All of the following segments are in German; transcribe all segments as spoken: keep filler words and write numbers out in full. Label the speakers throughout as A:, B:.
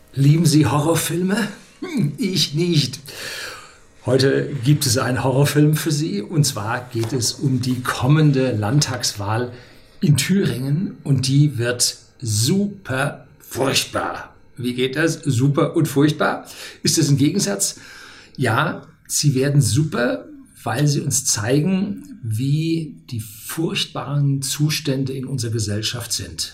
A: Lieben Sie Horrorfilme? Hm, Ich nicht. Heute gibt es einen Horrorfilm für Sie, und zwar geht es um die kommende Landtagswahl in Thüringen, und die wird super furchtbar. Wie geht das? Super und furchtbar? Ist das ein Gegensatz? Ja, sie werden super, weil sie uns zeigen, wie die furchtbaren Zustände in unserer Gesellschaft sind.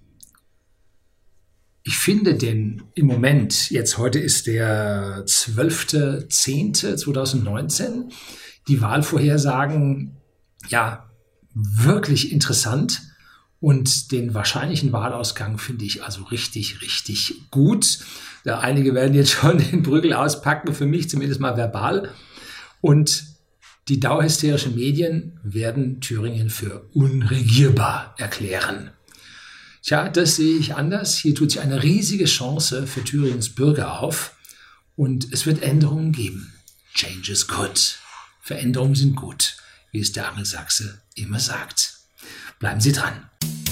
A: Ich finde den im Moment, jetzt heute ist der zwölfter zehnter zweitausendneunzehn, die Wahlvorhersagen ja wirklich interessant, und den wahrscheinlichen Wahlausgang finde ich also richtig, richtig gut. Ja, einige werden jetzt schon den Prügel auspacken, für mich zumindest mal verbal. Und die dauerhysterischen Medien werden Thüringen für unregierbar erklären. Tja, das sehe ich anders. Hier tut sich eine riesige Chance für Thüringens Bürger auf, und es wird Änderungen geben. Change is good. Veränderungen sind gut, wie es der Angelsachse immer sagt. Bleiben Sie dran.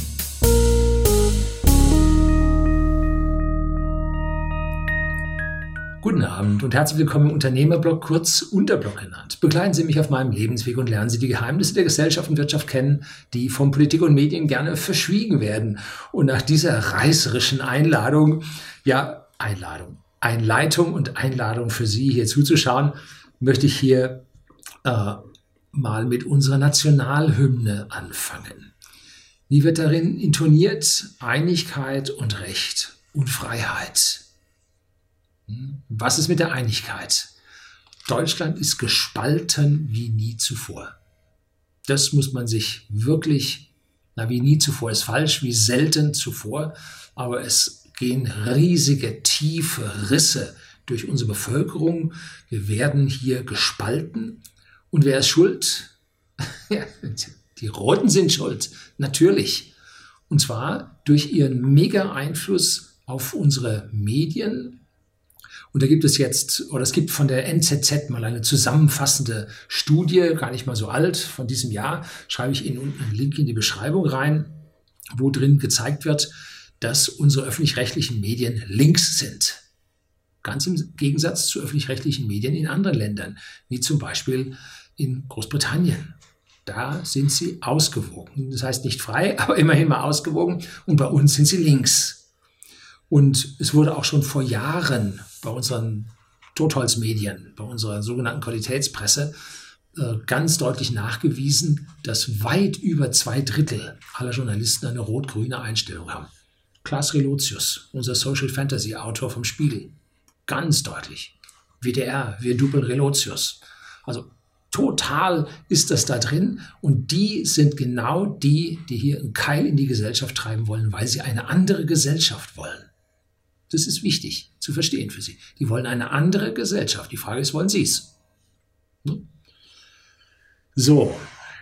A: Guten Abend und herzlich willkommen im Unternehmerblog, kurz Unterblog genannt. Begleiten Sie mich auf meinem Lebensweg und lernen Sie die Geheimnisse der Gesellschaft und Wirtschaft kennen, die von Politik und Medien gerne verschwiegen werden. Und nach dieser reißerischen Einladung, ja, Einladung, Einleitung und Einladung für Sie hier zuzuschauen, möchte ich hier äh, mal mit unserer Nationalhymne anfangen. Wie wird darin intoniert? Einigkeit und Recht und Freiheit. Was ist mit der Einigkeit? Deutschland ist gespalten wie nie zuvor. Das muss man sich wirklich, na wie nie zuvor ist falsch, wie selten zuvor, aber es gehen riesige, tiefe Risse durch unsere Bevölkerung. Wir werden hier gespalten. Und wer ist schuld? Ja, die Roten sind schuld, natürlich. Und zwar durch ihren Mega-Einfluss auf unsere Medien. Und da gibt es jetzt, oder es gibt von der N Z Z mal eine zusammenfassende Studie, gar nicht mal so alt, von diesem Jahr, schreibe ich Ihnen unten einen Link in die Beschreibung rein, wo drin gezeigt wird, dass unsere öffentlich-rechtlichen Medien links sind. Ganz im Gegensatz zu öffentlich-rechtlichen Medien in anderen Ländern, wie zum Beispiel in Großbritannien. Da sind sie ausgewogen. Das heißt nicht frei, aber immerhin mal ausgewogen. Und bei uns sind sie links. Und es wurde auch schon vor Jahren bei unseren Totholzmedien, bei unserer sogenannten Qualitätspresse, äh, ganz deutlich nachgewiesen, dass weit über zwei Drittel aller Journalisten eine rot-grüne Einstellung haben. Klaas Relotius, unser Social Fantasy Autor vom Spiegel, ganz deutlich. W D R, wir dupeln Relotius. Also total ist das da drin, und die sind genau die, die hier einen Keil in die Gesellschaft treiben wollen, weil sie eine andere Gesellschaft wollen. Das ist wichtig zu verstehen für Sie. Die wollen eine andere Gesellschaft. Die Frage ist, wollen Sie es? Hm? So.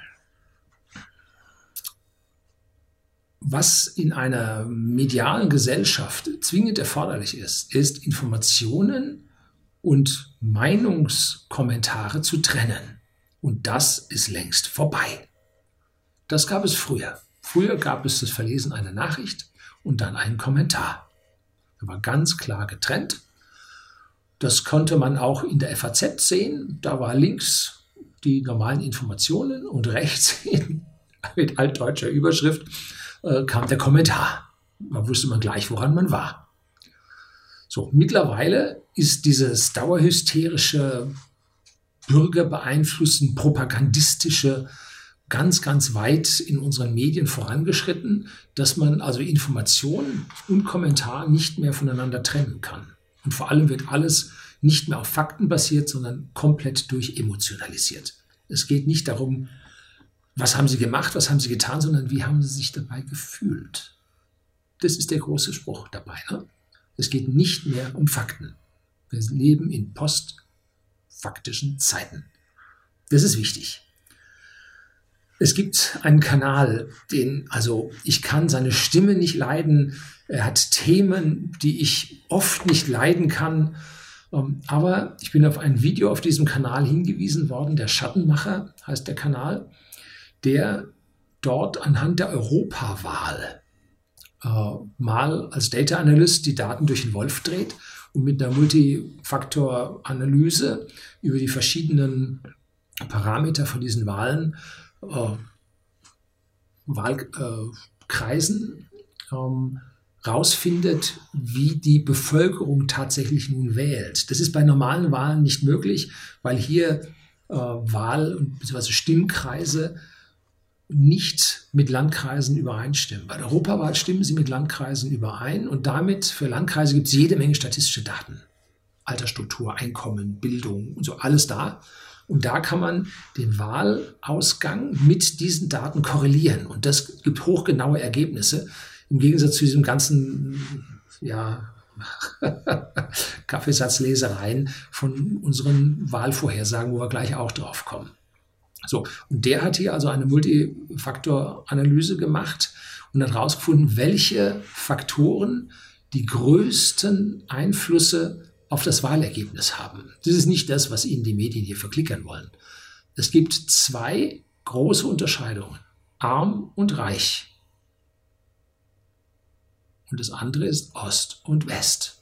A: Was in einer medialen Gesellschaft zwingend erforderlich ist, ist Informationen und Meinungskommentare zu trennen. Und das ist längst vorbei. Das gab es früher. Früher gab es das Verlesen einer Nachricht und dann einen Kommentar. Er war ganz klar getrennt. Das konnte man auch in der F A Z sehen. Da war links die normalen Informationen und rechts in, mit altdeutscher Überschrift äh, kam der Kommentar. Da wusste man gleich, woran man war. So, mittlerweile ist dieses dauerhysterische, bürgerbeeinflussend, propagandistische ganz, ganz weit in unseren Medien vorangeschritten, dass man also Information und Kommentar nicht mehr voneinander trennen kann. Und vor allem wird alles nicht mehr auf Fakten basiert, sondern komplett durchemotionalisiert. Es geht nicht darum, was haben Sie gemacht, was haben Sie getan, sondern wie haben Sie sich dabei gefühlt. Das ist der große Spruch dabei. Ne? Es geht nicht mehr um Fakten. Wir leben in postfaktischen Zeiten. Das ist wichtig. Es gibt einen Kanal, den, also ich kann seine Stimme nicht leiden. Er hat Themen, die ich oft nicht leiden kann. Aber ich bin auf ein Video auf diesem Kanal hingewiesen worden. Der Schattenmacher heißt der Kanal, der dort anhand der Europawahl äh, mal als Data Analyst die Daten durch den Wolf dreht und mit einer Multifaktor-Analyse über die verschiedenen Parameter von diesen Wahlen, äh, Wahlkreisen äh, ähm, rausfindet, wie die Bevölkerung tatsächlich nun wählt. Das ist bei normalen Wahlen nicht möglich, weil hier äh, Wahl- bzw. Stimmkreise nicht mit Landkreisen übereinstimmen. Bei der Europawahl stimmen sie mit Landkreisen überein und damit für Landkreise gibt es jede Menge statistische Daten. Altersstruktur, Einkommen, Bildung und so, alles da. Und da kann man den Wahlausgang mit diesen Daten korrelieren. Und das gibt hochgenaue Ergebnisse. Im Gegensatz zu diesem ganzen, ja, Kaffeesatzlesereien von unseren Wahlvorhersagen, wo wir gleich auch drauf kommen. So, und der hat hier also eine Multifaktor-Analyse gemacht und hat herausgefunden, welche Faktoren die größten Einflüsse auf das Wahlergebnis haben. Das ist nicht das, was Ihnen die Medien hier verklickern wollen. Es gibt zwei große Unterscheidungen, arm und reich. Und das andere ist Ost und West.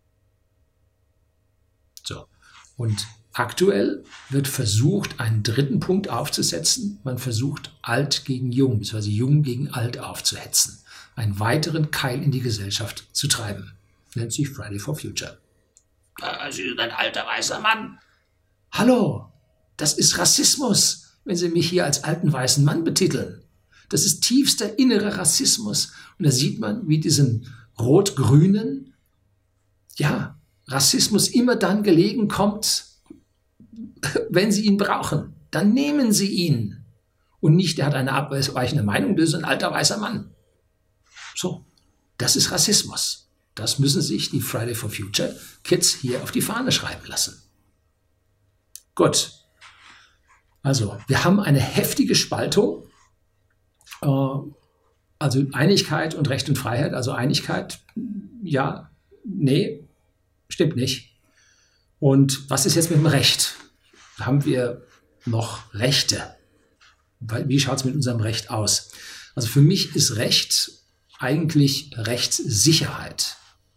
A: So, und aktuell wird versucht, einen dritten Punkt aufzusetzen. Man versucht, alt gegen jung, beziehungsweise jung gegen alt aufzuhetzen. Einen weiteren Keil in die Gesellschaft zu treiben. Nennt sich Friday for Future. Sie sind ein alter weißer Mann. Hallo, das ist Rassismus, wenn Sie mich hier als alten weißen Mann betiteln. Das ist tiefster innerer Rassismus. Und da sieht man, wie diesen rot-grünen, ja, Rassismus immer dann gelegen kommt, wenn Sie ihn brauchen. Dann nehmen Sie ihn. Und nicht, der hat eine abweichende Meinung, das ist ein alter weißer Mann. So, das ist Rassismus. Das müssen sich die Friday for Future Kids hier auf die Fahne schreiben lassen. Gut. Also, wir haben eine heftige Spaltung. Äh, also Einigkeit und Recht und Freiheit. Also Einigkeit, ja, nee, stimmt nicht. Und was ist jetzt mit dem Recht? Haben wir noch Rechte? Wie schaut es mit unserem Recht aus? Also für mich ist Recht eigentlich Rechtssicherheit.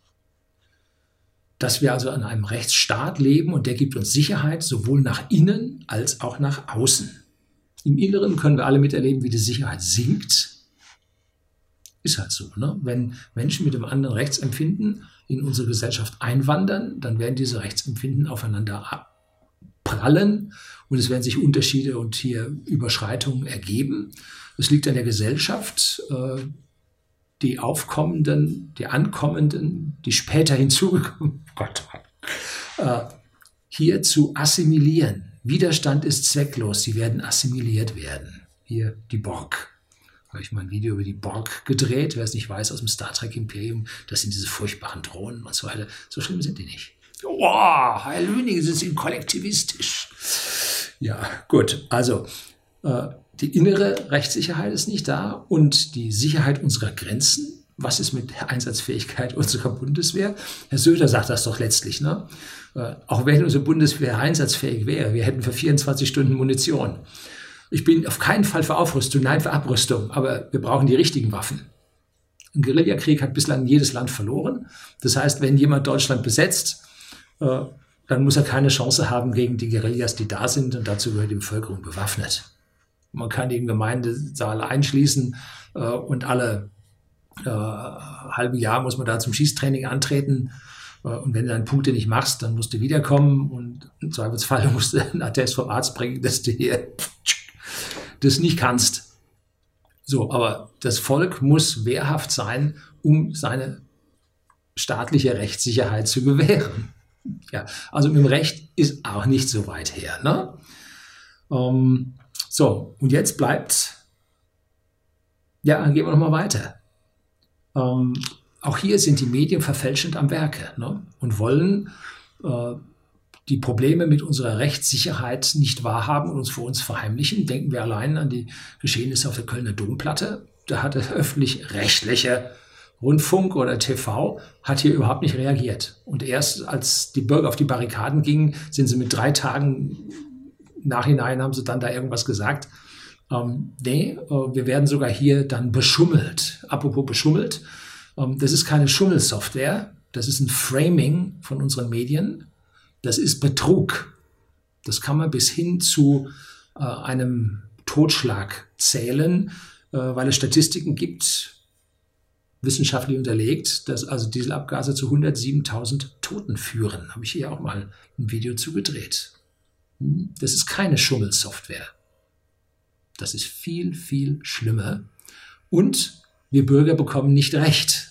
A: Dass wir also in einem Rechtsstaat leben und der gibt uns Sicherheit sowohl nach innen als auch nach außen. Im Inneren können wir alle miterleben, wie die Sicherheit sinkt. Ist halt so, ne? Wenn Menschen mit einem anderen Rechtsempfinden in unsere Gesellschaft einwandern, dann werden diese Rechtsempfinden aufeinander prallen und es werden sich Unterschiede und hier Überschreitungen ergeben. Es liegt an der Gesellschaft, äh, die Aufkommenden, die Ankommenden, die später hinzugekommen, oh Gott, äh, hier zu assimilieren. Widerstand ist zwecklos, sie werden assimiliert werden. Hier die Borg. Habe ich mal ein Video über die Borg gedreht, wer es nicht weiß, aus dem Star Trek Imperium, das sind diese furchtbaren Drohnen und so weiter. So schlimm sind die nicht. Oh, Herr Lüning, Sie sind kollektivistisch. Ja, gut, also äh, die innere Rechtssicherheit ist nicht da und die Sicherheit unserer Grenzen. Was ist mit der Einsatzfähigkeit unserer Bundeswehr? Herr Söder sagt das doch letztlich, ne? Äh, auch wenn unsere Bundeswehr einsatzfähig wäre, wir hätten für vierundzwanzig Stunden Munition. Ich bin auf keinen Fall für Aufrüstung, nein, für Abrüstung, aber wir brauchen die richtigen Waffen. Ein Guerillakrieg hat bislang jedes Land verloren. Das heißt, wenn jemand Deutschland besetzt, äh, dann muss er keine Chance haben gegen die Guerillas, die da sind, und dazu gehört die Bevölkerung bewaffnet. Man kann die im Gemeindesaal einschließen äh, und alle äh, halbe Jahr muss man da zum Schießtraining antreten. Äh, und wenn du deine Punkte nicht machst, dann musst du wiederkommen und im Zweifelsfall musst du einen Attest vom Arzt bringen, dass du hier das nicht kannst. So, aber das Volk muss wehrhaft sein, um seine staatliche Rechtssicherheit zu gewähren. Ja, also mit dem Recht ist auch nicht so weit her, ne? Ähm, so, und jetzt bleibt, ja, dann gehen wir nochmal weiter. Ähm, auch hier sind die Medien verfälschend am Werke, ne? Und wollen äh, die Probleme mit unserer Rechtssicherheit nicht wahrhaben und uns vor uns verheimlichen. Denken wir allein an die Geschehnisse auf der Kölner Domplatte. Da hat der öffentlich-rechtliche Rundfunk oder T V hat hier überhaupt nicht reagiert. Und erst als die Bürger auf die Barrikaden gingen, sind sie mit drei Tagen Nachhinein, haben sie dann da irgendwas gesagt. Ähm, nee, äh, wir werden sogar hier dann beschummelt. Apropos beschummelt. Ähm, das ist keine Schummelsoftware, das ist ein Framing von unseren Medien, das ist Betrug. Das kann man bis hin zu äh, einem Totschlag zählen, äh, weil es Statistiken gibt, wissenschaftlich unterlegt, dass also Dieselabgase zu hundertsiebentausend Toten führen. Habe ich hier auch mal ein Video zu gedreht. Das ist keine Schummelsoftware. Das ist viel, viel schlimmer. Und wir Bürger bekommen nicht recht.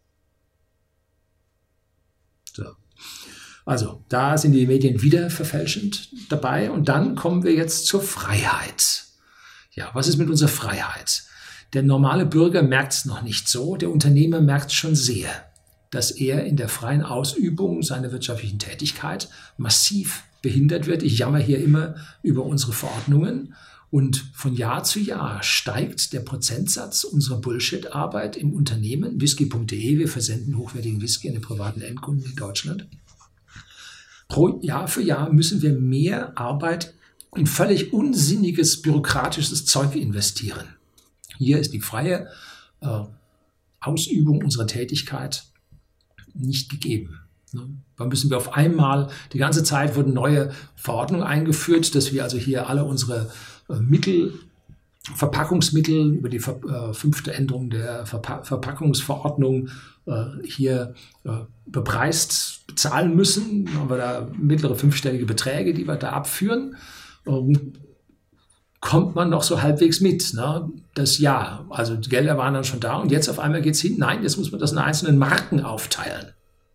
A: So. Also, da sind die Medien wieder verfälschend dabei. Und dann kommen wir jetzt zur Freiheit. Ja, was ist mit unserer Freiheit? Der normale Bürger merkt es noch nicht so, der Unternehmer merkt es schon sehr, dass er in der freien Ausübung seiner wirtschaftlichen Tätigkeit massiv behindert wird. Ich jammer hier immer über unsere Verordnungen und von Jahr zu Jahr steigt der Prozentsatz unserer Bullshit-Arbeit im Unternehmen, whisky punkt de, wir versenden hochwertigen Whisky an die privaten Endkunden in Deutschland. Pro Jahr für Jahr müssen wir mehr Arbeit in völlig unsinniges, bürokratisches Zeug investieren. Hier ist die freie äh, Ausübung unserer Tätigkeit nicht gegeben. Ne? Da müssen wir auf einmal, die ganze Zeit wurden neue Verordnungen eingeführt, dass wir also hier alle unsere äh, Mittel, Verpackungsmittel über die Ver, äh, fünfte Änderung der Verpa Verpackungsverordnung äh, hier äh, bepreist bezahlen müssen. Dann haben wir da mittlere fünfstellige Beträge, die wir da abführen. Ähm, kommt man noch so halbwegs mit. Ne? Das ja, also die Gelder waren dann schon da und jetzt auf einmal geht es hin. Nein, jetzt muss man das in einzelnen Marken aufteilen.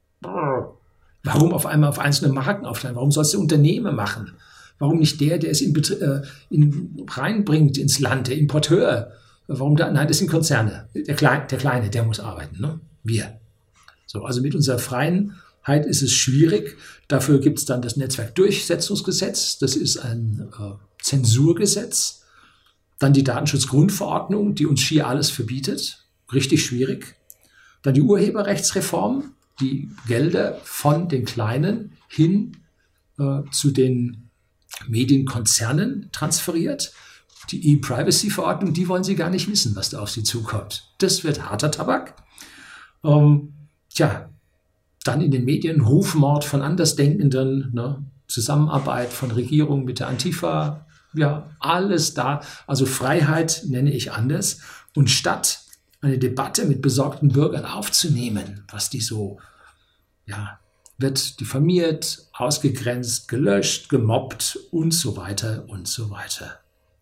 A: Warum auf einmal auf einzelne Marken aufteilen? Warum soll es der Unternehmer machen? Warum nicht der, der es in, äh, in, reinbringt ins Land, der Importeur? Warum da? Nein, das sind Konzerne. Der, Kleine, der Kleine, der muss arbeiten. Ne? Wir. So, also mit unserer Freiheit ist es schwierig. Dafür gibt es dann das Netzwerkdurchsetzungsgesetz. Das ist ein äh, Zensurgesetz, dann die Datenschutzgrundverordnung, die uns schier alles verbietet, richtig schwierig. Dann die Urheberrechtsreform, die Gelder von den Kleinen hin äh, zu den Medienkonzernen transferiert. Die E-Privacy-Verordnung, die wollen sie gar nicht wissen, was da auf sie zukommt. Das wird harter Tabak. Ähm, tja, dann in den Medien Rufmord von Andersdenkenden, ne? Zusammenarbeit von Regierungen mit der Antifa, ja, alles da. Also Freiheit nenne ich anders. Und statt eine Debatte mit besorgten Bürgern aufzunehmen, was die so, ja, wird diffamiert, ausgegrenzt, gelöscht, gemobbt und so weiter und so weiter.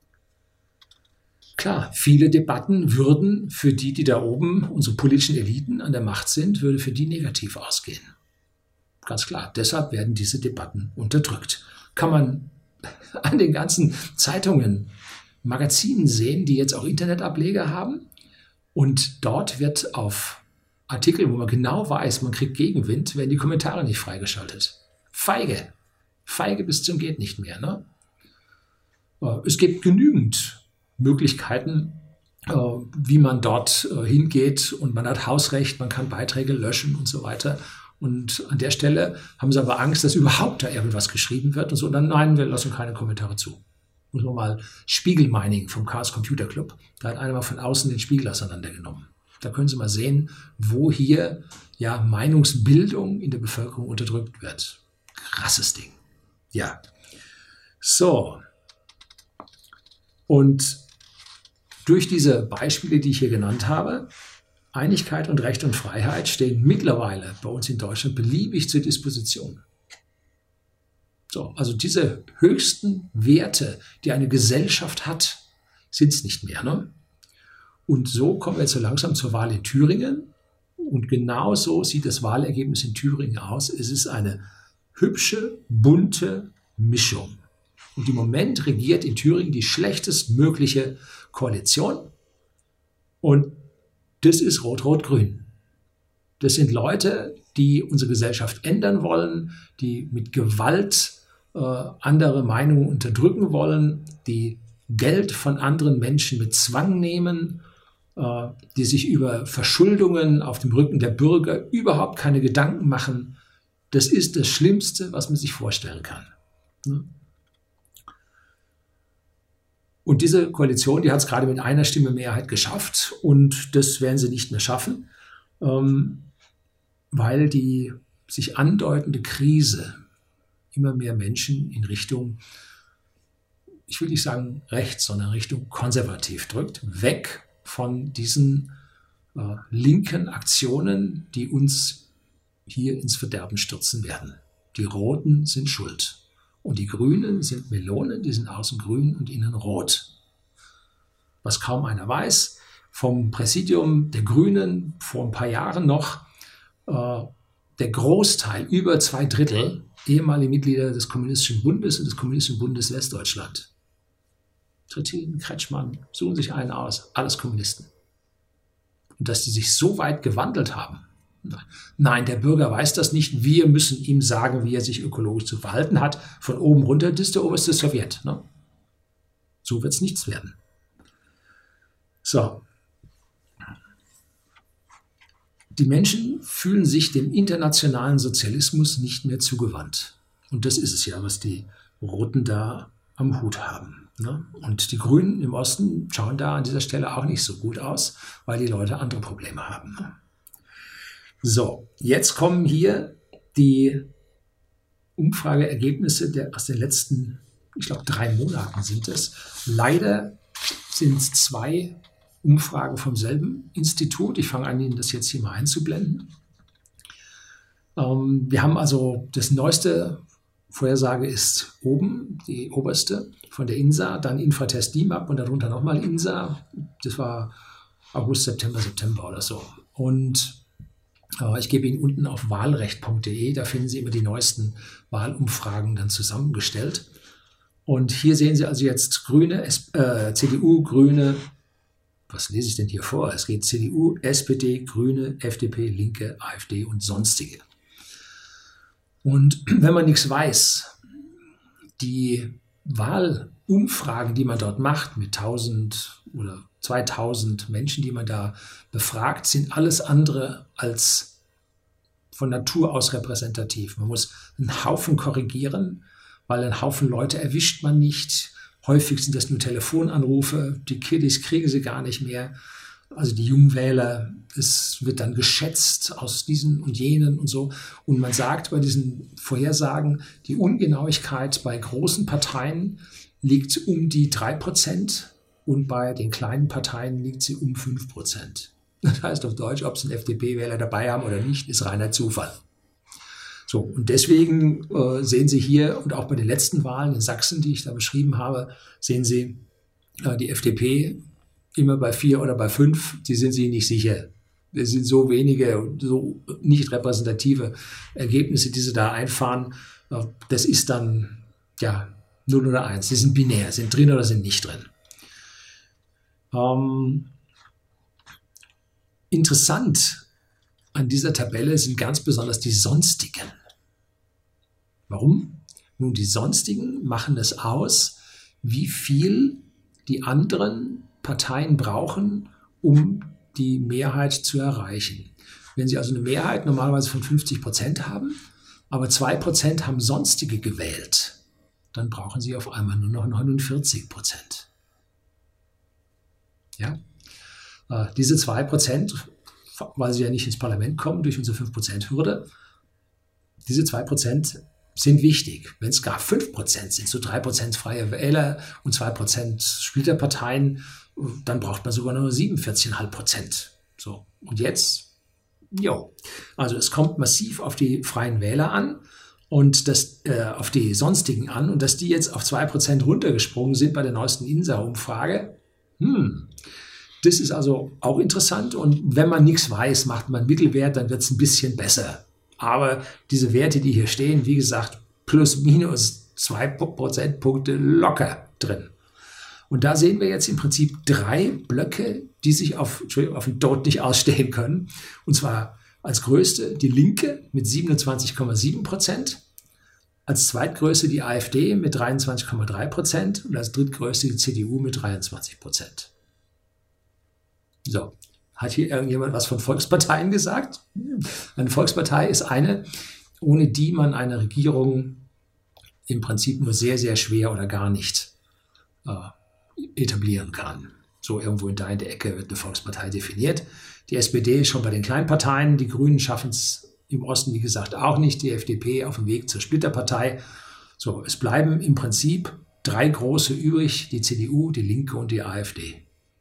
A: Klar, viele Debatten würden für die, die da oben, unsere politischen Eliten an der Macht sind, würde für die negativ ausgehen. Ganz klar, deshalb werden diese Debatten unterdrückt. Kann man an den ganzen Zeitungen, Magazinen sehen, die jetzt auch Internetableger haben. Und dort wird auf Artikel, wo man genau weiß, man kriegt Gegenwind, werden die Kommentare nicht freigeschaltet. Feige. Feige bis zum geht nicht mehr. Ne? Es gibt genügend Möglichkeiten, wie man dort hingeht. Und man hat Hausrecht, man kann Beiträge löschen und so weiter. Und an der Stelle haben sie aber Angst, dass überhaupt da irgendwas geschrieben wird und so. Und dann, nein, wir lassen keine Kommentare zu. Muss man mal Spiegelmining vom Chaos Computer Club. Da hat einer mal von außen den Spiegel auseinandergenommen. Da können Sie mal sehen, wo hier ja Meinungsbildung in der Bevölkerung unterdrückt wird. Krasses Ding. Ja. So. Und durch diese Beispiele, die ich hier genannt habe, Einigkeit und Recht und Freiheit stehen mittlerweile bei uns in Deutschland beliebig zur Disposition. So, also diese höchsten Werte, die eine Gesellschaft hat, sind es nicht mehr. Ne? Und so kommen wir jetzt so langsam zur Wahl in Thüringen. Und genau so sieht das Wahlergebnis in Thüringen aus. Es ist eine hübsche, bunte Mischung. Und im Moment regiert in Thüringen die schlechtestmögliche Koalition. Und das ist Rot-Rot-Grün. Das sind Leute, die unsere Gesellschaft ändern wollen, die mit Gewalt äh, andere Meinungen unterdrücken wollen, die Geld von anderen Menschen mit Zwang nehmen, äh, die sich über Verschuldungen auf dem Rücken der Bürger überhaupt keine Gedanken machen. Das ist das Schlimmste, was man sich vorstellen kann. Ne? Und diese Koalition, die hat es gerade mit einer Stimme Mehrheit geschafft und das werden sie nicht mehr schaffen. ähm, weil die sich andeutende Krise immer mehr Menschen in Richtung, ich will nicht sagen rechts, sondern Richtung konservativ drückt, weg von diesen äh, linken Aktionen, die uns hier ins Verderben stürzen werden. Die Roten sind schuld. Und die Grünen sind Melonen, die sind außen grün und innen rot. Was kaum einer weiß, vom Präsidium der Grünen vor ein paar Jahren noch, äh, der Großteil, über zwei Drittel, ehemalige Mitglieder des Kommunistischen Bundes und des Kommunistischen Bundes Westdeutschland. Trittin, Kretschmann, suchen sich einen aus, alles Kommunisten. Und dass die sich so weit gewandelt haben. Nein, der Bürger weiß das nicht. Wir müssen ihm sagen, wie er sich ökologisch zu verhalten hat. Von oben runter, das ist der oberste Sowjet. Ne? So wird es nichts werden. So. Die Menschen fühlen sich dem internationalen Sozialismus nicht mehr zugewandt. Und das ist es ja, was die Roten da am Hut haben. Ne? Und die Grünen im Osten schauen da an dieser Stelle auch nicht so gut aus, weil die Leute andere Probleme haben. Ne? So, jetzt kommen hier die Umfrageergebnisse der, aus den letzten, ich glaube, drei Monaten sind es. Leider sind es zwei Umfragen vom selben Institut. Ich fange an, Ihnen das jetzt hier mal einzublenden. Ähm, wir haben also das neueste Vorhersage ist oben, die oberste von der INSA, dann Infratest D I M A P und darunter nochmal INSA. Das war August, September, September oder so. Und äh, ich gebe Ihnen unten auf wahlrecht punkt de, da finden Sie immer die neuesten Wahlumfragen dann zusammengestellt. Und hier sehen Sie also jetzt Grüne, äh, C D U, Grüne, was lese ich denn hier vor? Es geht C D U, S P D, Grüne, F D P, Linke, AfD und sonstige. Und wenn man nichts weiß, die Wahlumfragen, die man dort macht, mit tausend oder zweitausend Menschen, die man da befragt, sind alles andere als von Natur aus repräsentativ. Man muss einen Haufen korrigieren, weil einen Haufen Leute erwischt man nicht. Häufig sind das nur Telefonanrufe, die Kiddies kriegen sie gar nicht mehr. Also die jungen Wähler, es wird dann geschätzt aus diesen und jenen und so. Und man sagt bei diesen Vorhersagen, die Ungenauigkeit bei großen Parteien liegt um die drei Prozent und bei den kleinen Parteien liegt sie um fünf Prozent. Das heißt auf Deutsch, ob sie einen F D P-Wähler dabei haben oder nicht, ist reiner Zufall. So, und deswegen äh, sehen Sie hier und auch bei den letzten Wahlen in Sachsen, die ich da beschrieben habe, sehen Sie äh, die F D P immer bei vier oder bei fünf, die sind sich nicht sicher. Es sind so wenige, so nicht repräsentative Ergebnisse, die sie da einfahren. Das ist dann, ja, null oder eins. Die sind binär, sind drin oder sind nicht drin. Ähm, interessant an dieser Tabelle sind ganz besonders die Sonstigen. Warum? Nun, die Sonstigen machen es aus, wie viel die anderen Parteien brauchen, um die Mehrheit zu erreichen. Wenn Sie also eine Mehrheit normalerweise von fünfzig Prozent haben, aber zwei Prozent haben Sonstige gewählt, dann brauchen Sie auf einmal nur noch neunundvierzig Prozent. Ja? Äh, diese zwei Prozent, weil sie ja nicht ins Parlament kommen durch unsere fünf Prozent Hürde, diese zwei Prozent sind wichtig. Wenn es gar fünf Prozent sind, so drei Prozent freie Wähler und zwei Prozent Splitterparteien, dann braucht man sogar nur siebenundvierzig Komma fünf Prozent. So, und jetzt, jo, also es kommt massiv auf die freien Wähler an und das, äh, auf die Sonstigen an und dass die jetzt auf zwei Prozent runtergesprungen sind bei der neuesten INSA-Umfrage, hm, das ist also auch interessant und wenn man nichts weiß, macht man Mittelwert, dann wird es ein bisschen besser. Aber diese Werte, die hier stehen, wie gesagt, plus minus zwei Prozentpunkte locker drin. Und da sehen wir jetzt im Prinzip drei Blöcke, die sich auf, Entschuldigung, auf den Tod nicht ausstehen können. Und zwar als größte die Linke mit siebenundzwanzig Komma sieben Prozent, als zweitgrößte die AfD mit dreiundzwanzig Komma drei Prozent und als drittgrößte die C D U mit dreiundzwanzig Prozent. So, hat hier irgendjemand was von Volksparteien gesagt? Eine Volkspartei ist eine, ohne die man eine Regierung im Prinzip nur sehr, sehr schwer oder gar nicht äh, etablieren kann. So irgendwo in da in der Ecke wird eine Volkspartei definiert. Die S P D ist schon bei den Kleinparteien. Die Grünen schaffen es im Osten, wie gesagt, auch nicht. Die F D P auf dem Weg zur Splitterpartei. So, es bleiben im Prinzip drei große übrig. Die C D U, die Linke und die AfD.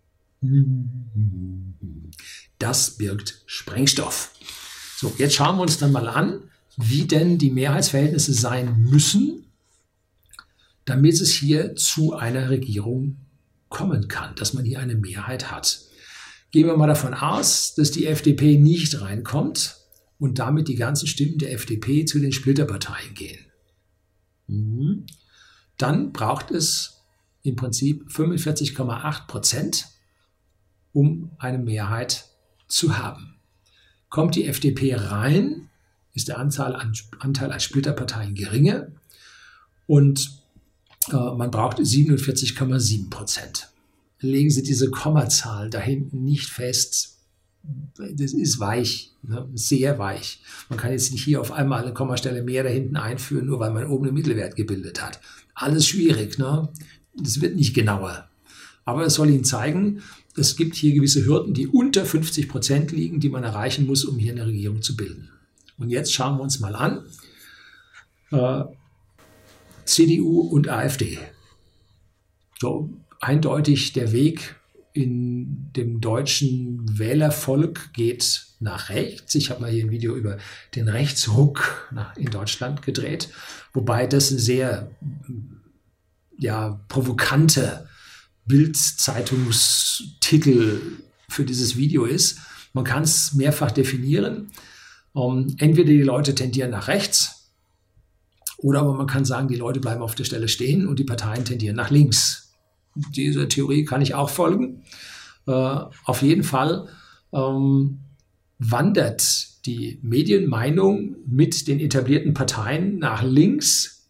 A: Das birgt Sprengstoff. So, jetzt schauen wir uns dann mal an, wie denn die Mehrheitsverhältnisse sein müssen, damit es hier zu einer Regierung kommen kann, dass man hier eine Mehrheit hat. Gehen wir mal davon aus, dass die F D P nicht reinkommt und damit die ganzen Stimmen der F D P zu den Splitterparteien gehen. Mhm. Dann braucht es im Prinzip fünfundvierzig Komma acht Prozent, um eine Mehrheit zu haben. Kommt die F D P rein, ist der Anteil an, Anteil an Splitterparteien geringer und äh, man braucht siebenundvierzig Komma sieben Prozent. Legen Sie diese Kommazahl da hinten nicht fest. Das ist weich, ne? Sehr weich. Man kann jetzt nicht hier auf einmal eine Kommastelle mehr da hinten einführen, nur weil man oben einen Mittelwert gebildet hat. Alles schwierig, ne? Das wird nicht genauer. Aber es soll Ihnen zeigen, es gibt hier gewisse Hürden, die unter fünfzig Prozent liegen, die man erreichen muss, um hier eine Regierung zu bilden. Und jetzt schauen wir uns mal an. Äh, C D U und AfD. So eindeutig der Weg in dem deutschen Wählervolk geht nach rechts. Ich habe mal hier ein Video über den Rechtsruck in Deutschland gedreht, wobei das ein sehr ja, provokante Bild-Zeitungstitel für dieses Video ist. Man kann es mehrfach definieren. Um, entweder die Leute tendieren nach rechts oder aber man kann sagen, die Leute bleiben auf der Stelle stehen und die Parteien tendieren nach links. Dieser Theorie kann ich auch folgen. Äh, auf jeden Fall ähm, wandert die Medienmeinung mit den etablierten Parteien nach links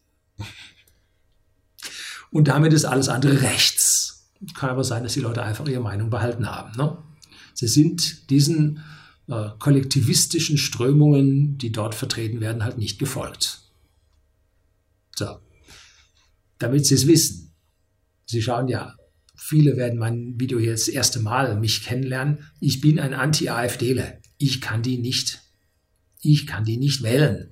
A: und damit ist alles andere rechts. Kann aber sein, dass die Leute einfach ihre Meinung behalten haben. Ne? Sie sind diesen äh, kollektivistischen Strömungen, die dort vertreten werden, halt nicht gefolgt. So, damit Sie es wissen. Sie schauen ja, viele werden mein Video hier das erste Mal mich kennenlernen. Ich bin ein Anti-AfDler. Ich kann die nicht. Ich kann die nicht wählen.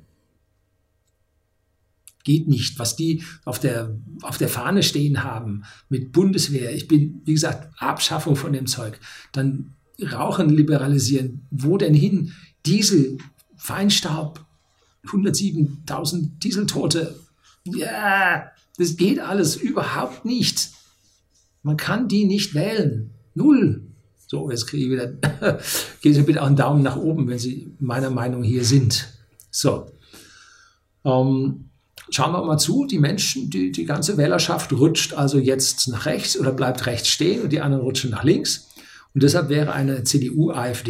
A: Geht nicht. Was die auf der, auf der Fahne stehen haben mit Bundeswehr. Ich bin, wie gesagt, Abschaffung von dem Zeug. Dann Rauchen liberalisieren. Wo denn hin? Diesel, Feinstaub, hundertsiebentausend Dieseltote. Ja, das geht alles überhaupt nicht. Man kann die nicht wählen. Null. So, jetzt kriege ich wieder, geben Sie bitte auch einen Daumen nach oben, wenn Sie meiner Meinung hier sind. So. Ähm, schauen wir mal zu. Die Menschen, die, die ganze Wählerschaft rutscht also jetzt nach rechts oder bleibt rechts stehen und die anderen rutschen nach links. Und deshalb wäre eine C D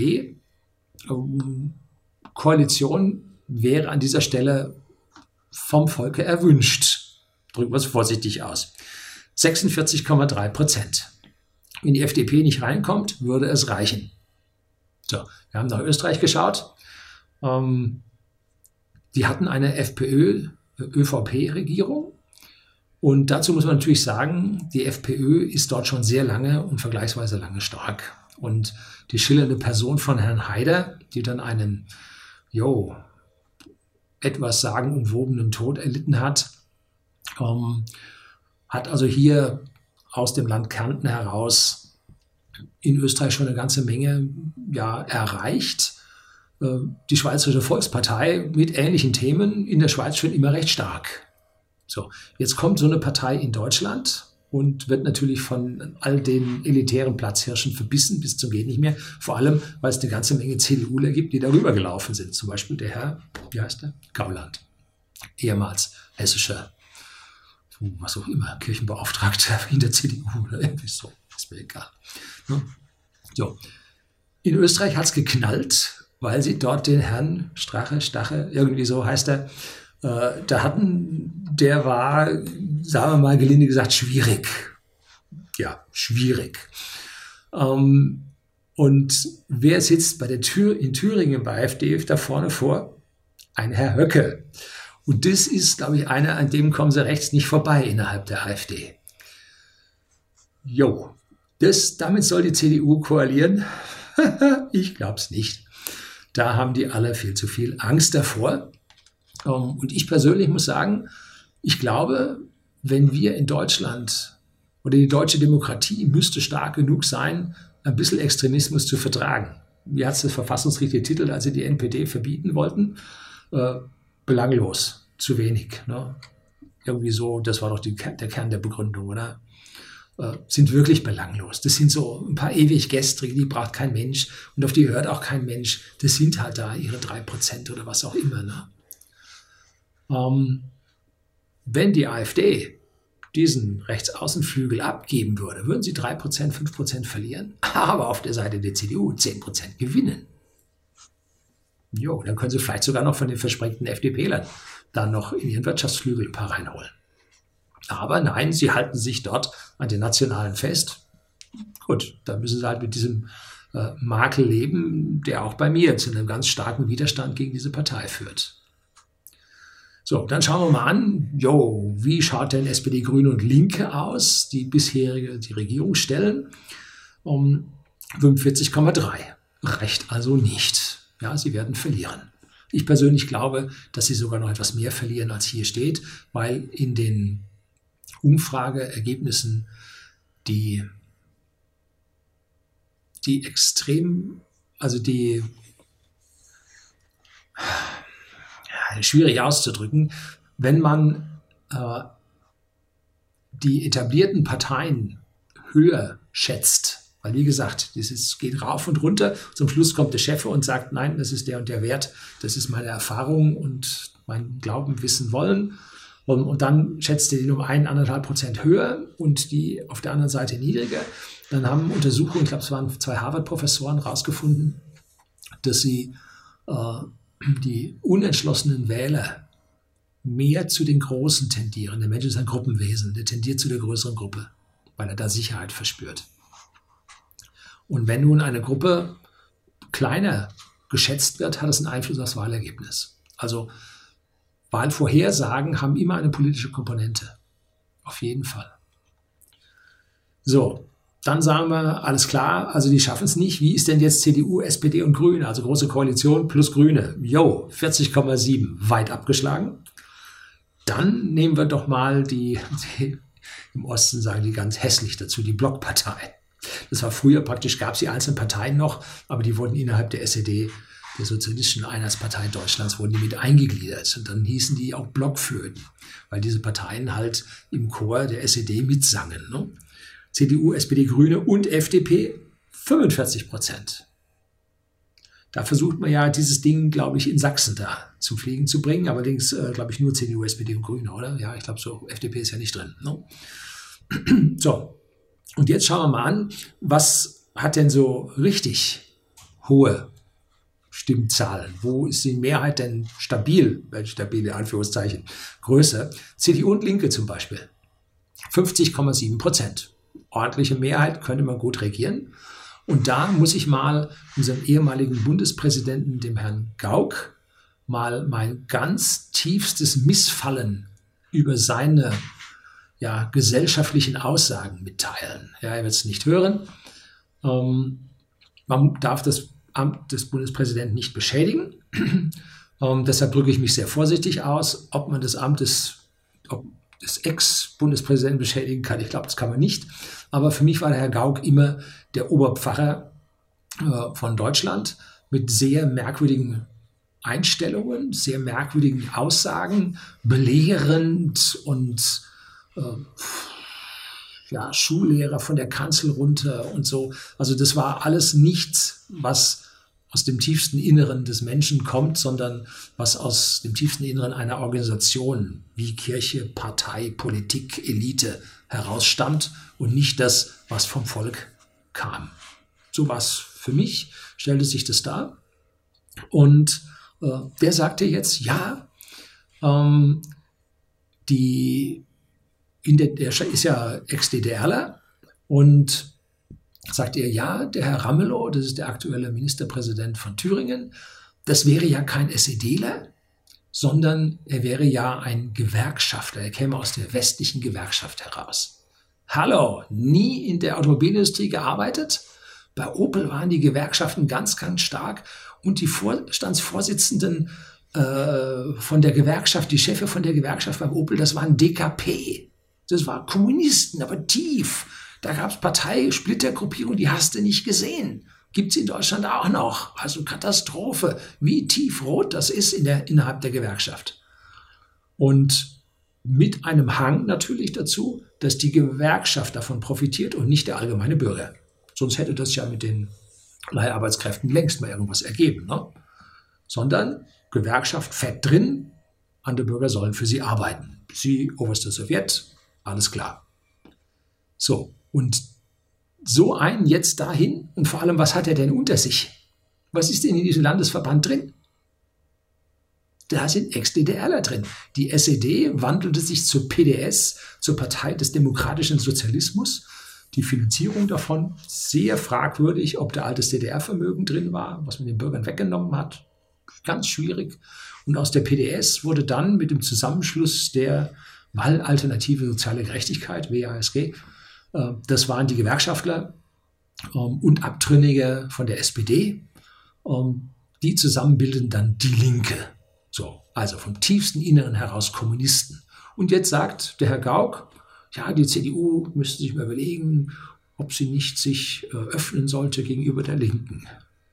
A: U-AfD-Koalition ähm, wäre an dieser Stelle vom Volke erwünscht. Drücken wir es vorsichtig aus. sechsundvierzig Komma drei Prozent. Wenn die F D P nicht reinkommt, würde es reichen. So, wir haben nach Österreich geschaut. Ähm, die hatten eine FPÖ-ÖVP-Regierung. Und dazu muss man natürlich sagen, die FPÖ ist dort schon sehr lange und vergleichsweise lange stark. Und die schillernde Person von Herrn Haider, die dann einen, jo, etwas sagenumwobenen Tod erlitten hat, Ähm, hat also hier aus dem Land Kärnten heraus in Österreich schon eine ganze Menge ja, erreicht. Äh, die Schweizerische Volkspartei mit ähnlichen Themen in der Schweiz schon immer recht stark. So, jetzt kommt so eine Partei in Deutschland und wird natürlich von all den elitären Platzhirschen verbissen bis zum geht nicht mehr. Vor allem, weil es eine ganze Menge CDUler gibt, die darüber gelaufen sind. Zum Beispiel der Herr, wie heißt der? Gauland, ehemals hessischer was auch immer, Kirchenbeauftragter in der C D U oder irgendwie so, ist mir egal. Ne? So. In Österreich hat es geknallt, weil sie dort den Herrn Strache, Stache, irgendwie so heißt er, äh, da hatten, der war, sagen wir mal gelinde gesagt, schwierig. Ja, schwierig. Ähm, und wer sitzt bei der Tür in Thüringen bei AfD da vorne vor? Ein Herr Höcke. Und das ist, glaube ich, einer, an dem kommen sie rechts nicht vorbei innerhalb der AfD. Jo, Das, damit soll die C D U koalieren? Ich glaube es nicht. Da haben die alle viel zu viel Angst davor. Und ich persönlich muss sagen, ich glaube, wenn wir in Deutschland oder die deutsche Demokratie müsste stark genug sein, ein bisschen Extremismus zu vertragen. Wie hat es das Verfassungsgericht getitelt, als sie die N P D verbieten wollten? Äh, belanglos, zu wenig. Ne? Irgendwie so, das war doch die, der Kern der Begründung, oder? Äh, sind wirklich belanglos. Das sind so ein paar ewig Gestrige, die braucht kein Mensch und auf die hört auch kein Mensch. Das sind halt da ihre drei Prozent oder was auch immer. Ne? Ähm, wenn die AfD diesen Rechtsaußenflügel abgeben würde, würden sie drei Prozent, fünf Prozent verlieren, aber auf der Seite der C D U zehn Prozent gewinnen. Jo, dann können sie vielleicht sogar noch von den versprengten FDPlern dann noch in ihren Wirtschaftsflügel ein paar reinholen. Aber nein, sie halten sich dort an den Nationalen fest. Gut, da müssen sie halt mit diesem äh, Makel leben, der auch bei mir zu einem ganz starken Widerstand gegen diese Partei führt. So, dann schauen wir mal an, jo, wie schaut denn S P D, Grüne und Linke aus, die bisherige die Regierung stellen? Um fünfundvierzig Komma drei. Reicht also nicht. Ja, sie werden verlieren. Ich persönlich glaube, dass sie sogar noch etwas mehr verlieren, als hier steht, weil in den Umfrageergebnissen die, die extrem, also die schwierig auszudrücken, wenn man äh, die etablierten Parteien höher schätzt, weil wie gesagt, das ist, geht rauf und runter, zum Schluss kommt der Chef und sagt, nein, das ist der und der Wert, das ist meine Erfahrung und mein Glauben, Wissen, Wollen und, und dann schätzt er den um ein, anderthalb Prozent höher und die auf der anderen Seite niedriger. Dann haben Untersuchungen, ich glaube es waren zwei Harvard-Professoren, herausgefunden, dass sie äh, die unentschlossenen Wähler mehr zu den Großen tendieren. Der Mensch ist ein Gruppenwesen, der tendiert zu der größeren Gruppe, weil er da Sicherheit verspürt. Und wenn nun eine Gruppe kleiner geschätzt wird, hat es einen Einfluss aufs Wahlergebnis. Also Wahlvorhersagen haben immer eine politische Komponente. Auf jeden Fall. So. Dann sagen wir, alles klar, also die schaffen es nicht. Wie ist denn jetzt C D U, S P D und Grüne? Also große Koalition plus Grüne. Jo, vierzig Komma sieben, weit abgeschlagen. Dann nehmen wir doch mal die, die, im Osten sagen die ganz hässlich dazu, die Blockpartei. Das war früher praktisch, gab es die einzelnen Parteien noch, aber die wurden innerhalb der S E D, der Sozialistischen Einheitspartei Deutschlands, wurden die mit eingegliedert. Und dann hießen die auch Blockflöten, weil diese Parteien halt im Chor der S E D mitsangen, ne? C D U, S P D, Grüne und F D P fünfundvierzig Prozent. Da versucht man ja dieses Ding, glaube ich, in Sachsen da zum Fliegen zu bringen. Allerdings, äh, glaube ich, nur C D U, S P D und Grüne, oder? Ja, ich glaube, so F D P ist ja nicht drin. No? So, und jetzt schauen wir mal an, was hat denn so richtig hohe Stimmzahlen? Wo ist die Mehrheit denn stabil? Welche stabile Anführungszeichen? Größer. C D U und Linke zum Beispiel. fünfzig Komma sieben Prozent. Ordentliche Mehrheit, könnte man gut regieren. Und da muss ich mal unserem ehemaligen Bundespräsidenten, dem Herrn Gauck, mal mein ganz tiefstes Missfallen über seine ja, gesellschaftlichen Aussagen mitteilen. Ja, er wird es nicht hören. Ähm, man darf das Amt des Bundespräsidenten nicht beschädigen. ähm, deshalb drücke ich mich sehr vorsichtig aus, ob man das Amt des, ob des Ex-Bundespräsidenten beschädigen kann. Ich glaube, das kann man nicht. Aber für mich war der Herr Gauck immer der Oberpfarrer äh, von Deutschland mit sehr merkwürdigen Einstellungen, sehr merkwürdigen Aussagen, belehrend und äh, ja, Schullehrer von der Kanzel runter und so. Also das war alles nichts, was aus dem tiefsten Inneren des Menschen kommt, sondern was aus dem tiefsten Inneren einer Organisation wie Kirche, Partei, Politik, Elite herausstammt und nicht das, was vom Volk kam. So war es für mich, stellte sich das dar. Und äh, der sagte jetzt, ja, ähm, die in der, der ist ja Ex-DDRler und sagt er, ja, der Herr Ramelow, das ist der aktuelle Ministerpräsident von Thüringen, das wäre ja kein SEDler, sondern er wäre ja ein Gewerkschafter, er käme aus der westlichen Gewerkschaft heraus. Hallo, nie in der Automobilindustrie gearbeitet? Bei Opel waren die Gewerkschaften ganz, ganz stark und die Vorstandsvorsitzenden äh, von der Gewerkschaft, die Chefe von der Gewerkschaft beim Opel, das waren D K P. Das waren Kommunisten, aber tief. Da gab es Parteisplittergruppierungen, die hast du nicht gesehen. Gibt es in Deutschland auch noch. Also Katastrophe, wie tiefrot das ist in der, innerhalb der Gewerkschaft. Und mit einem Hang natürlich dazu, dass die Gewerkschaft davon profitiert und nicht der allgemeine Bürger. Sonst hätte das ja mit den Leiharbeitskräften längst mal irgendwas ergeben. Ne? Sondern Gewerkschaft fett drin, andere Bürger sollen für sie arbeiten. Sie, oberster Sowjet, alles klar. So, und so einen jetzt dahin und vor allem, was hat er denn unter sich? Was ist denn in diesem Landesverband drin? Da sind Ex-DDRler drin. Die S E D wandelte sich zur P D S, zur Partei des demokratischen Sozialismus. Die Finanzierung davon sehr fragwürdig, ob da altes D D R-Vermögen drin war, was man den Bürgern weggenommen hat. Ganz schwierig. Und aus der P D S wurde dann mit dem Zusammenschluss der Wahlalternative Soziale Gerechtigkeit, W A S G, äh, das waren die Gewerkschaftler ähm, und Abtrünnige von der S P D, ähm, die zusammen bilden dann die Linke. So, also vom tiefsten Inneren heraus Kommunisten. Und jetzt sagt der Herr Gauck, ja, die C D U müsste sich mal überlegen, ob sie nicht sich äh, öffnen sollte gegenüber der Linken.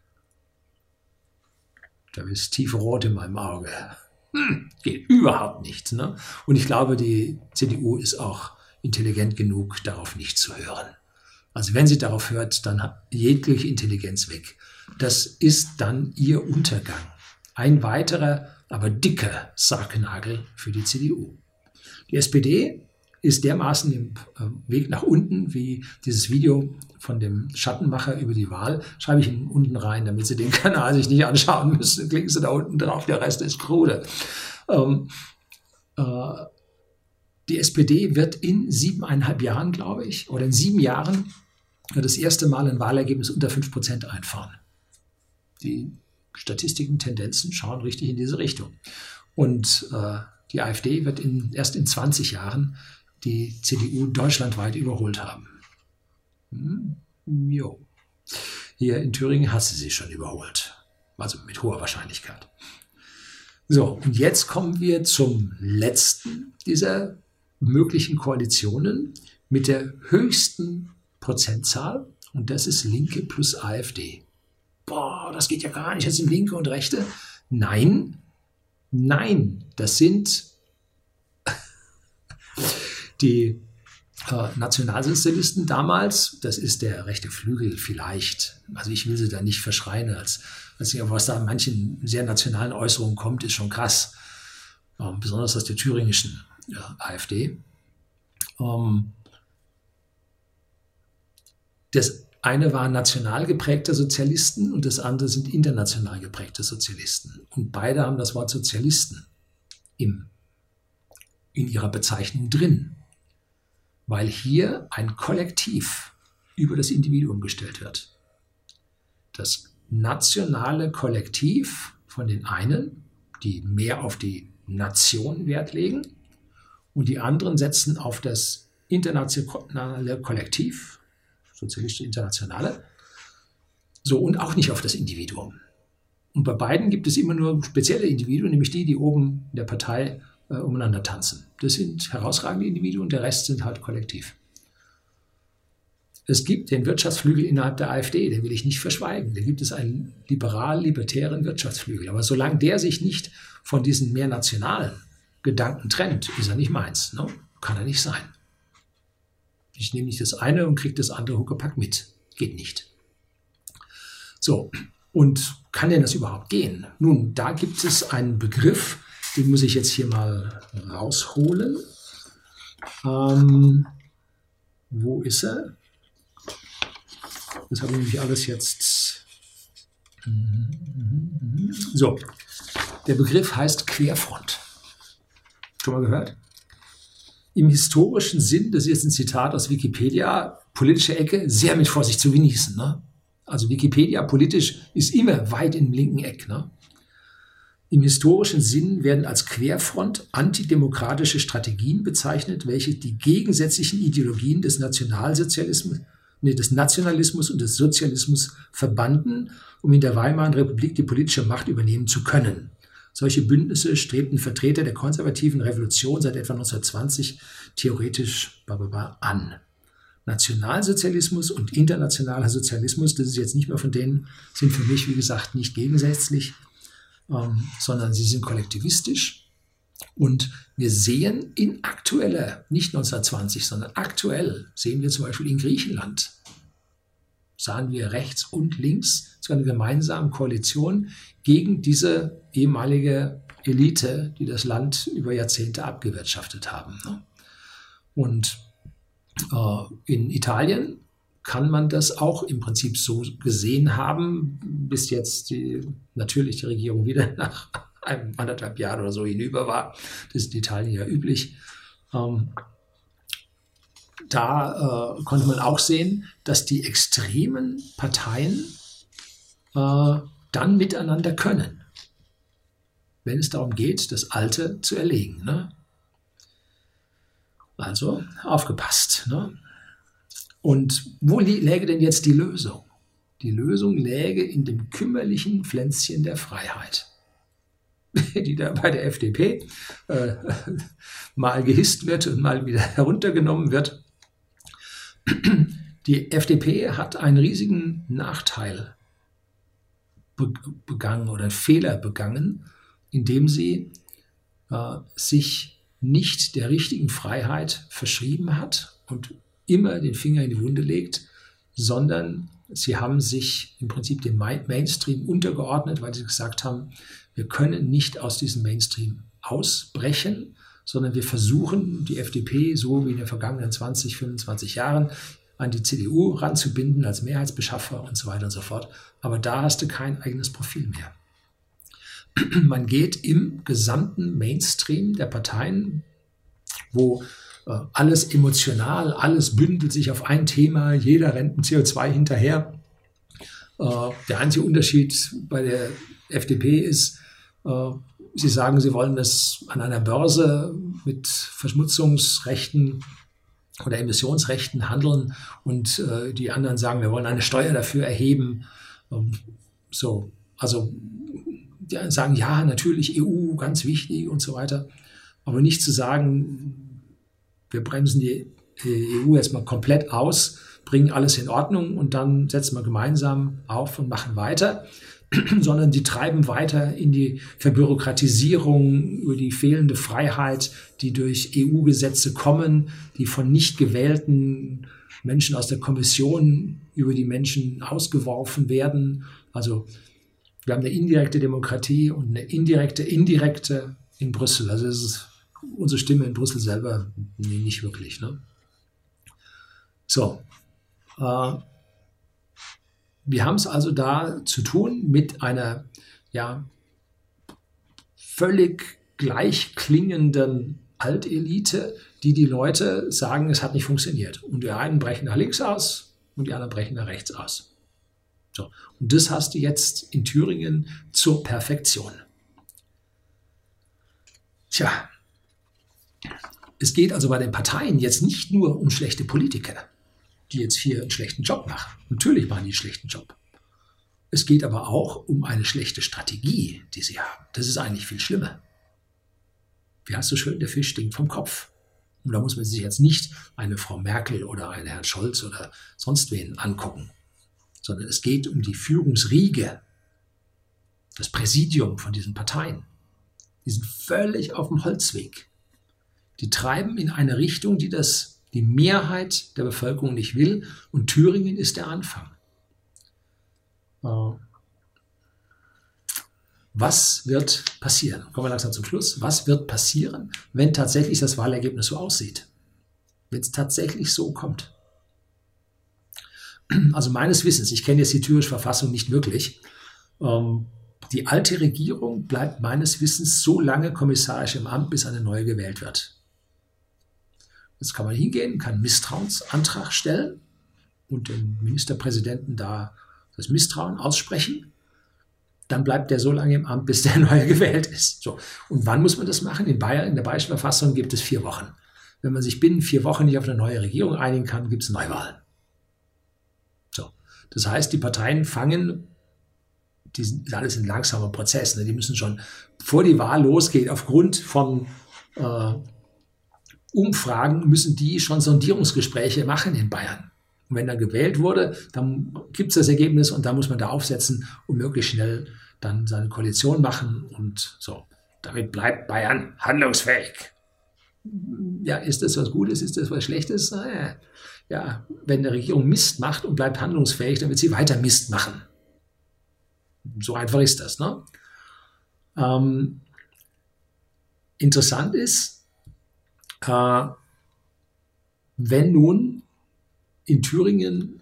A: Da ist tiefrot in meinem Auge. Hm, geht überhaupt nicht. Ne? Und ich glaube, die C D U ist auch intelligent genug, darauf nicht zu hören. Also wenn sie darauf hört, dann hat jegliche Intelligenz weg. Das ist dann ihr Untergang. Ein weiterer, aber dicker Sargnagel für die C D U. Die S P D ist dermaßen im Weg nach unten, wie dieses Video von dem Schattenmacher über die Wahl, schreibe ich Ihnen unten rein, damit Sie den Kanal sich nicht anschauen müssen. Klicken Sie da unten drauf, der Rest ist krude. Ähm, äh, die S P D wird in siebeneinhalb Jahren, glaube ich, oder in sieben Jahren das erste Mal ein Wahlergebnis unter fünf Prozent einfahren. Die Statistiken, Tendenzen schauen richtig in diese Richtung. Und äh, die AfD wird in, erst in zwanzig Jahren die C D U deutschlandweit überholt haben. Hm, jo. Hier in Thüringen hat sie sich schon überholt. Also mit hoher Wahrscheinlichkeit. So, und jetzt kommen wir zum letzten dieser möglichen Koalitionen mit der höchsten Prozentzahl. Und das ist Linke plus AfD. Boah, das geht ja gar nicht. Das sind Linke und Rechte. Nein, nein, das sind die äh, Nationalsozialisten damals. Das ist der rechte Flügel vielleicht. Also ich will sie da nicht verschreien, als, als ich, was da in manchen sehr nationalen Äußerungen kommt, ist schon krass. Ähm, besonders aus der thüringischen äh, AfD. Ähm, das eine waren national geprägte Sozialisten und das andere sind international geprägte Sozialisten. Und beide haben das Wort Sozialisten im, in ihrer Bezeichnung drin, weil hier ein Kollektiv über das Individuum gestellt wird. Das nationale Kollektiv von den einen, die mehr auf die Nation Wert legen, und die anderen setzen auf das internationale Kollektiv, Sozialistische Internationale, so, und auch nicht auf das Individuum. Und bei beiden gibt es immer nur spezielle Individuen, nämlich die, die oben in der Partei äh, umeinander tanzen. Das sind herausragende Individuen, der Rest sind halt kollektiv. Es gibt den Wirtschaftsflügel innerhalb der AfD, den will ich nicht verschweigen. Da gibt es einen liberal-libertären Wirtschaftsflügel. Aber solange der sich nicht von diesen mehr nationalen Gedanken trennt, ist er nicht meins. Ne? Kann er nicht sein. Ich nehme nicht das eine und kriege das andere Huckepack mit. Geht nicht. So, und kann denn das überhaupt gehen? Nun, da gibt es einen Begriff, den muss ich jetzt hier mal rausholen. Ähm, wo ist er? Das habe ich nämlich alles jetzt. So, der Begriff heißt Querfront. Schon mal gehört? Im historischen Sinn, das ist jetzt ein Zitat aus Wikipedia, politische Ecke sehr mit Vorsicht zu genießen. Ne? Also Wikipedia politisch ist immer weit im linken Eck. Ne? Im historischen Sinn werden als Querfront antidemokratische Strategien bezeichnet, welche die gegensätzlichen Ideologien des Nationalsozialismus, nee, des Nationalismus und des Sozialismus verbanden, um in der Weimarer Republik die politische Macht übernehmen zu können. Solche Bündnisse strebten Vertreter der konservativen Revolution seit etwa neunzehnhundertzwanzig theoretisch an. Nationalsozialismus und internationaler Sozialismus, das ist jetzt nicht mehr von denen, sind für mich, wie gesagt, nicht gegensätzlich, ähm, sondern sie sind kollektivistisch. Und wir sehen in aktueller, nicht neunzehnhundertzwanzig, sondern aktuell, sehen wir zum Beispiel in Griechenland, sahen wir rechts und links zu einer gemeinsamen Koalition gegen diese ehemalige Elite, die das Land über Jahrzehnte abgewirtschaftet haben. Und in Italien kann man das auch im Prinzip so gesehen haben, bis jetzt die, natürlich die Regierung wieder nach einem anderthalb Jahren oder so hinüber war. Das ist in Italien ja üblich. Ähm, da äh, konnte man auch sehen, dass die extremen Parteien äh, dann miteinander können, wenn es darum geht, das Alte zu erlegen, ne? Also aufgepasst. Ne? Und wo läge denn jetzt die Lösung? Die Lösung läge in dem kümmerlichen Pflänzchen der Freiheit, die da bei der F D P äh, mal gehisst wird und mal wieder heruntergenommen wird. Die F D P hat einen riesigen Nachteil begangen oder Fehler begangen, indem sie äh, sich nicht der richtigen Freiheit verschrieben hat und immer den Finger in die Wunde legt, sondern sie haben sich im Prinzip dem Mainstream untergeordnet, weil sie gesagt haben, wir können nicht aus diesem Mainstream ausbrechen, sondern wir versuchen, die F D P so wie in den vergangenen zwanzig, fünfundzwanzig Jahren an die C D U ranzubinden als Mehrheitsbeschaffer und so weiter und so fort. Aber da hast du kein eigenes Profil mehr. Man geht im gesamten Mainstream der Parteien, wo äh, alles emotional, alles bündelt sich auf ein Thema, jeder rennt ein C O zwei hinterher. Äh, der einzige Unterschied bei der F D P ist, äh, sie sagen, sie wollen das an einer Börse mit Verschmutzungsrechten oder Emissionsrechten handeln und äh, die anderen sagen, wir wollen eine Steuer dafür erheben. Ähm, so, also die sagen, ja, natürlich E U, ganz wichtig und so weiter, aber nicht zu sagen, wir bremsen die E U jetzt mal komplett aus, bringen alles in Ordnung und dann setzen wir gemeinsam auf und machen weiter, sondern die treiben weiter in die Verbürokratisierung, über die fehlende Freiheit, die durch E U-Gesetze kommen, die von nicht gewählten Menschen aus der Kommission über die Menschen ausgeworfen werden. Also wir haben eine indirekte Demokratie und eine indirekte, indirekte in Brüssel. Also es ist unsere Stimme in Brüssel selber nee, nicht wirklich. Ne? So, äh, wir haben es also da zu tun mit einer ja, völlig gleich klingenden Altelite, die die Leute sagen, es hat nicht funktioniert. Und die einen brechen nach links aus und die anderen brechen nach rechts aus. So. Und das hast du jetzt in Thüringen zur Perfektion. Tja, es geht also bei den Parteien jetzt nicht nur um schlechte Politiker, die jetzt hier einen schlechten Job machen. Natürlich machen die einen schlechten Job. Es geht aber auch um eine schlechte Strategie, die sie haben. Das ist eigentlich viel schlimmer. Wie heißt so schön, der Fisch stinkt vom Kopf. Und da muss man sich jetzt nicht eine Frau Merkel oder einen Herrn Scholz oder sonst wen angucken, sondern es geht um die Führungsriege, das Präsidium von diesen Parteien. Die sind völlig auf dem Holzweg. Die treiben in eine Richtung, die das die Mehrheit der Bevölkerung nicht will. Und Thüringen ist der Anfang. Was wird passieren? Kommen wir langsam zum Schluss. Was wird passieren, wenn tatsächlich das Wahlergebnis so aussieht? Wenn es tatsächlich so kommt? Also meines Wissens, ich kenne jetzt die thüringische Verfassung nicht wirklich, ähm, die alte Regierung bleibt meines Wissens so lange kommissarisch im Amt, bis eine neue gewählt wird. Jetzt kann man hingehen, kann einen Misstrauensantrag stellen und dem Ministerpräsidenten da das Misstrauen aussprechen. dann bleibt der so lange im Amt, bis der neu gewählt ist. So. Und wann muss man das machen? In Bayern, in der Bayerischen Verfassung gibt es vier Wochen. Wenn man sich binnen vier Wochen nicht auf eine neue Regierung einigen kann, gibt es Neuwahlen. So. Das heißt, die Parteien fangen, die sind alles ein langsamer Prozess, ne? Die müssen schon, bevor die Wahl losgeht, aufgrund von äh, Umfragen, müssen die schon Sondierungsgespräche machen in Bayern. Und wenn dann gewählt wurde, dann gibt es das Ergebnis und dann muss man da aufsetzen und möglichst schnell dann seine Koalition machen und so. Damit bleibt Bayern handlungsfähig. Ja, ist das was Gutes? Ist das was Schlechtes? Ja, wenn eine Regierung Mist macht und bleibt handlungsfähig, dann wird sie weiter Mist machen. So einfach ist das, ne? Ähm, interessant ist, äh, wenn nun in Thüringen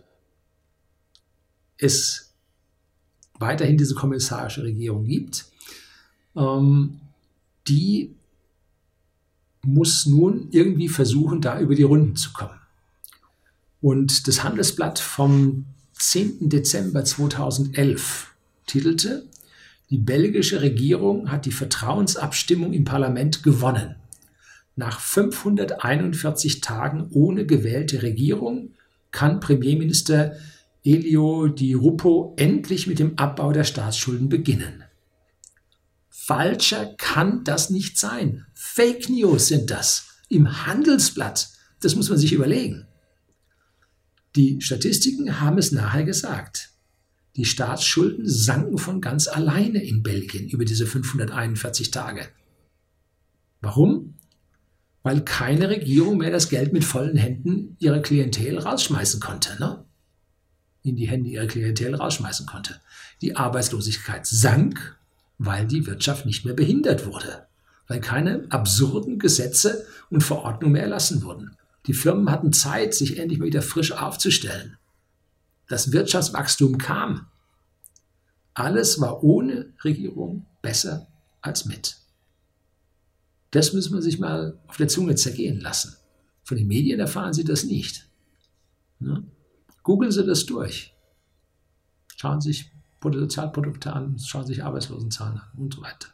A: es weiterhin diese kommissarische Regierung gibt, ähm, die muss nun irgendwie versuchen, da über die Runden zu kommen. Und das Handelsblatt vom zehnten Dezember zweitausendelf titelte: Die belgische Regierung hat die Vertrauensabstimmung im Parlament gewonnen. Nach fünfhunderteinundvierzig Tagen ohne gewählte Regierung kann Premierminister Elio Di Rupo endlich mit dem Abbau der Staatsschulden beginnen. Falscher kann das nicht sein. Fake News sind das. Im Handelsblatt. Das muss man sich überlegen. Die Statistiken haben es nachher gesagt. Die Staatsschulden sanken von ganz alleine in Belgien über diese fünfhunderteinundvierzig Tage. Warum? Weil keine Regierung mehr das Geld mit vollen Händen ihrer Klientel rausschmeißen konnte, ne? In die Hände ihrer Klientel rausschmeißen konnte. Die Arbeitslosigkeit sank, weil die Wirtschaft nicht mehr behindert wurde, weil keine absurden Gesetze und Verordnungen mehr erlassen wurden. Die Firmen hatten Zeit, sich endlich mal wieder frisch aufzustellen. Das Wirtschaftswachstum kam. Alles war ohne Regierung besser als mit. Das müssen wir sich mal auf der Zunge zergehen lassen. Von den Medien erfahren Sie das nicht. Ne? Googeln Sie das durch. Schauen Sie sich Sozialprodukte an, schauen Sie sich Arbeitslosenzahlen an und so weiter.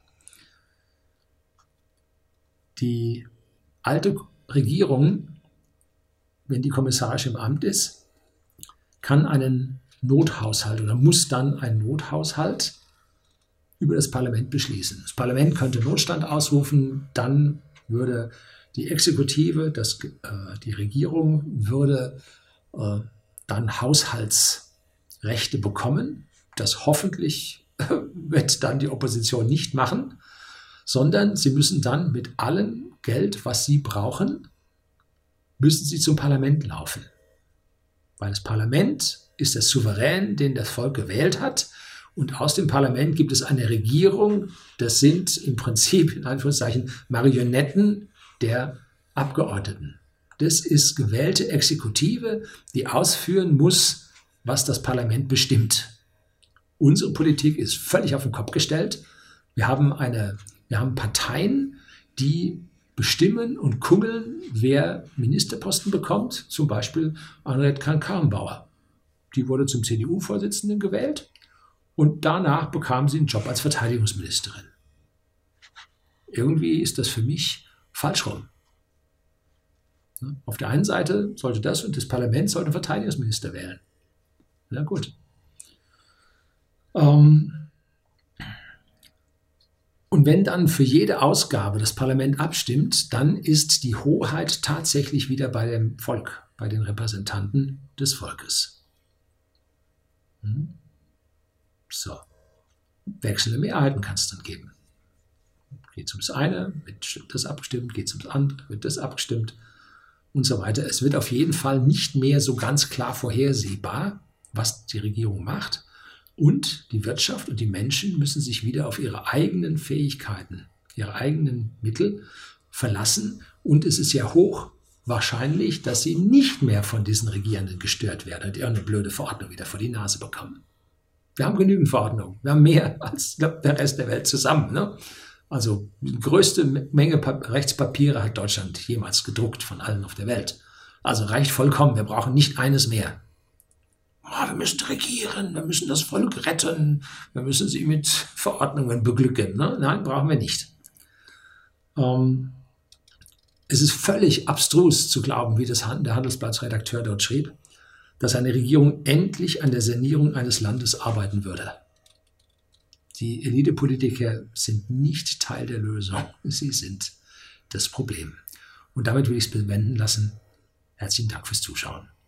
A: Die alte Regierung, wenn die kommissarisch im Amt ist, kann einen Nothaushalt oder muss dann einen Nothaushalt über das Parlament beschließen. Das Parlament könnte Notstand ausrufen, dann würde die Exekutive, das, äh, die Regierung, würde äh, dann Haushaltsrechte bekommen. Das hoffentlich äh, wird dann die Opposition nicht machen, sondern sie müssen dann mit allem Geld, was sie brauchen, müssen sie zum Parlament laufen. Weil das Parlament ist der Souverän, den das Volk gewählt hat. Und aus dem Parlament gibt es eine Regierung. Das sind im Prinzip, in Anführungszeichen, Marionetten der Abgeordneten. Das ist gewählte Exekutive, die ausführen muss, was das Parlament bestimmt. Unsere Politik ist völlig auf den Kopf gestellt. Wir haben, eine, wir haben Parteien, die bestimmen und kummeln, wer Ministerposten bekommt. Zum Beispiel Annegret Kramp-Karrenbauer. Die wurde zum C D U-Vorsitzenden gewählt und danach bekam sie einen Job als Verteidigungsministerin. Irgendwie ist das für mich falsch rum. Auf der einen Seite sollte das und das Parlament sollte einen Verteidigungsminister wählen. Na gut. Ähm Und wenn dann für jede Ausgabe das Parlament abstimmt, dann ist die Hoheit tatsächlich wieder bei dem Volk, bei den Repräsentanten des Volkes. Hm? So. Wechselnde Mehrheiten kann es dann geben. Geht es ums eine, wird das abgestimmt, geht es ums andere, wird das abgestimmt und so weiter. Es wird auf jeden Fall nicht mehr so ganz klar vorhersehbar, was die Regierung macht. Und die Wirtschaft und die Menschen müssen sich wieder auf ihre eigenen Fähigkeiten, ihre eigenen Mittel verlassen. Und es ist ja hoch wahrscheinlich, dass sie nicht mehr von diesen Regierenden gestört werden und irgendeine blöde Verordnung wieder vor die Nase bekommen. Wir haben genügend Verordnungen. Wir haben mehr als der Rest der Welt zusammen. Ne? Also die größte Menge Rechtspapiere hat Deutschland jemals gedruckt von allen auf der Welt. Also reicht vollkommen. Wir brauchen nicht eines mehr. oh, wir müssen regieren, wir müssen das Volk retten, wir müssen sie mit Verordnungen beglücken. Ne? Nein, brauchen wir nicht. Ähm, es ist völlig abstrus zu glauben, wie das der Handelsblatt-Redakteur dort schrieb, dass eine Regierung endlich an der Sanierung eines Landes arbeiten würde. Die Elitepolitiker sind nicht Teil der Lösung, sie sind das Problem. Und damit will ich es bewenden lassen. Herzlichen Dank fürs Zuschauen.